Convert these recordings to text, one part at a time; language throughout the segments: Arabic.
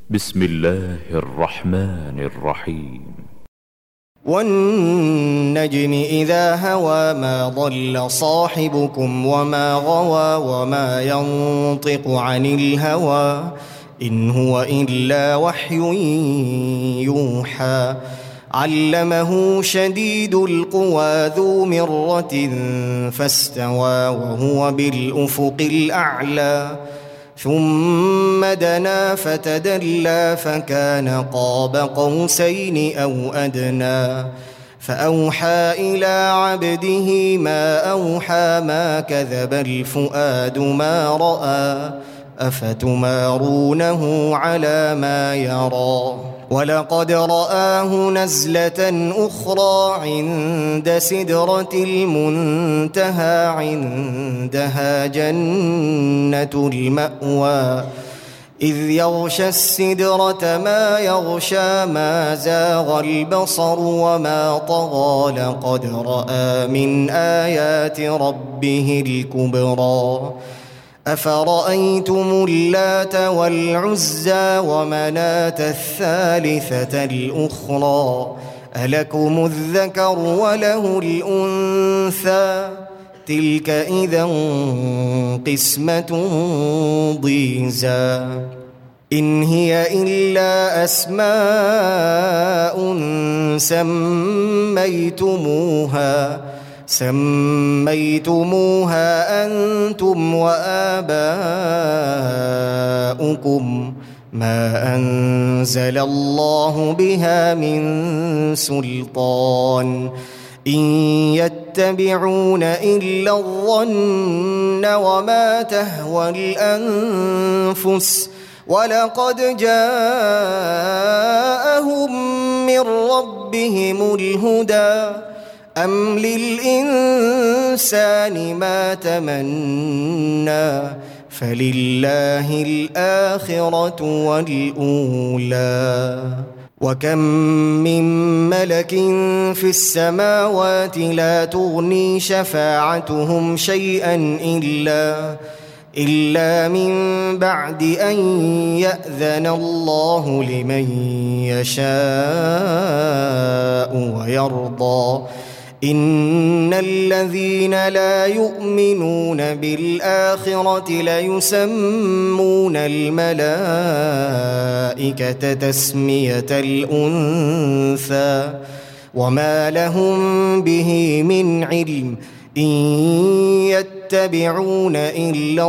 بسم الله الرحمن الرحيم. والنجم إذا هوى ما ضل صاحبكم وما غوى وما ينطق عن الهوى إن هو إلا وحي يوحى علمه شديد القوى ذو مرة فاستوى وهو بالأفق الأعلى ثم دنا فتدلى فكان قاب قوسين أو أدنى فأوحى إلى عبده ما أوحى ما كذب الفؤاد ما رأى أفتمارونه على ما يرى ولقد رآه نزلة أخرى عند سدرة المنتهى عندها جنة المأوى إذ يغشى السدرة ما يغشى ما زاغ البصر وما طغى لقد رأى من آيات ربه الكبرى أفرأيتم اللات والعزى ومناة الثالثة الأخرى ألكم الذكر وله الأنثى تلك إذا قسمة ضيزى إن هي إلا أسماء سميتموها أنتم وآباؤكم ما أنزل الله بها من سلطان إن يتبعون إلا الظن وما تهوى الأنفس ولقد جاءهم من ربهم الهدى أم للإنسان ما تمنى فلله الآخرة والأولى وكم من ملك في السماوات لا تغني شفاعتهم شيئا إلا من بعد أن يأذن الله لمن يشاء ويرضى إن الذين لا يؤمنون بالآخرة ليسمون الملائكة تسمية الأنثى وما لهم به من علم إن يتبعون إلا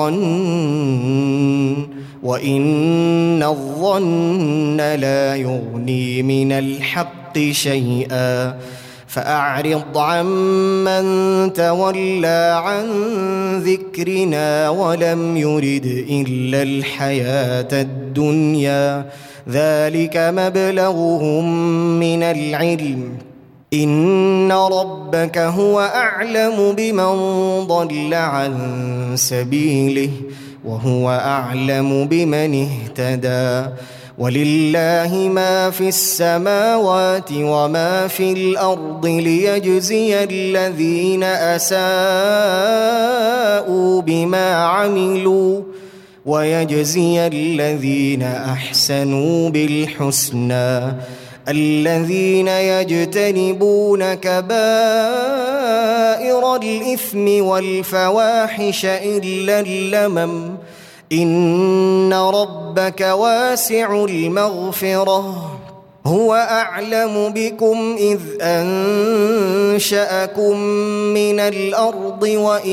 الظن وإن الظن لا يغني من الحق شيئا فأعرض عمن تولى عن ذكرنا ولم يرد إلا الحياة الدنيا ذلك مبلغهم من العلم إن ربك هو أعلم بمن ضل عن سبيله وهو أعلم بمن اهتدى ولله ما في السماوات وما في الأرض ليجزي الذين أساءوا بما عملوا ويجزي الذين أحسنوا بالحسنى الذين يجتنبون كبائر الإثم والفواحش إلا اللمم إن ربك واسع المغفرة هو أعلم بكم إذ أنشأكم من الأرض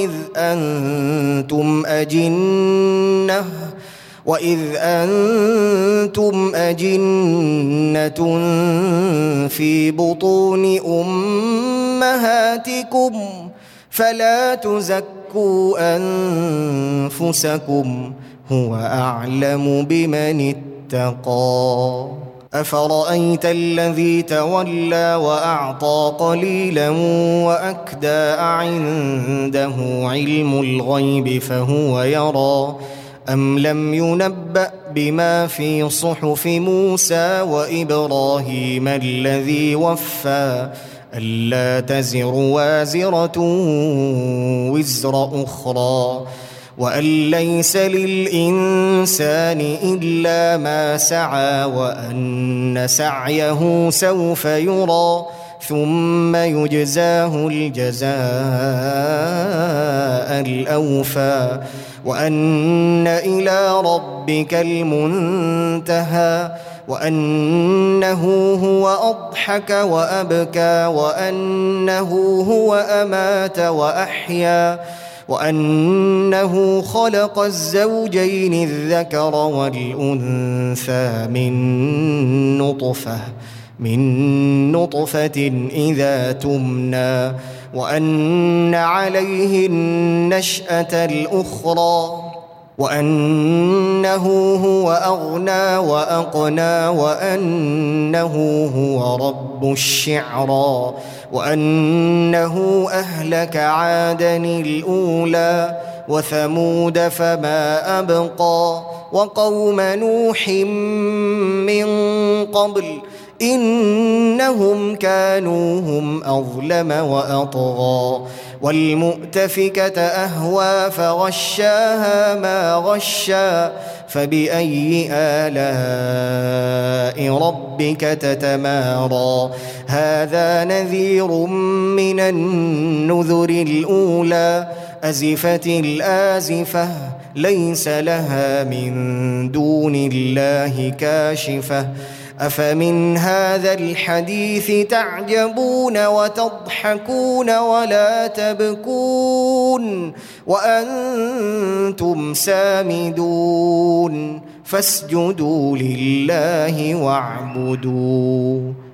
وإذ أنتم أجنة في بطون أمهاتكم فلا تزكوا أنفسكم هو أعلم بمن اتقى أفرأيت الذي تولى وأعطى قليلا وأكدى عنده علم الغيب فهو يرى أم لم ينبأ بما في صحف موسى وإبراهيم الذي وفى ألا تزر وازرة وزر أخرى وأن ليس للإنسان إلا ما سعى وأن سعيه سوف يرى ثم يجزاه الجزاء الأوفى وأن إلى ربك المنتهى وأنه هو أضحك وأبكى وأنه هو أمات وأحيا وأنه خلق الزوجين الذكر والأنثى من نطفة إذا تمنى وأن عليه النشأة الأخرى وأنه هو أغنى وأقنى وأنه هو رب الشعرى وأنه أهلك عادًا الأولى وثمود فما أبقى وقوم نوح من قبل إنهم كانوا هم أظلم وأطغى والمؤتفكة أهوى فغشاها ما غشا فبأي آلاء ربك تتمارى هذا نذير من النذر الأولى أزفت الآزفة ليس لها من دون الله كاشفة أفمن هذا الحديث تعجبون وتضحكون ولا تبكون وأنتم سامدون فاسجدوا لله واعبدوا